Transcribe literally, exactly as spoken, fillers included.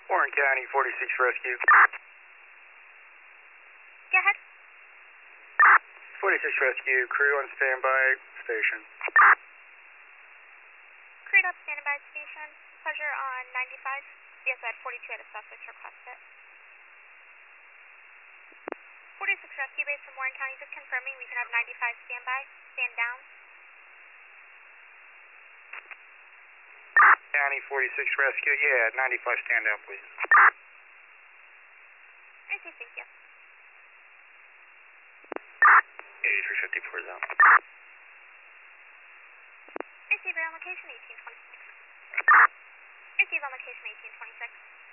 Warren County, forty-six Rescue. Go ahead. forty-six Rescue, crew on standby, station. Crew up, standing by station. Pleasure on ninety-five. Yes, I had forty-two at a suspect request it. forty-six Rescue base from Warren County, just confirming we can have ninety-five standby. Stand down. County, forty-six Rescue, yeah, ninety-five stand down, please. I see, thank you. eighty-three fifty-four zone. Receiver on location eighteen twenty-six. Receive on location eighteen twenty-six.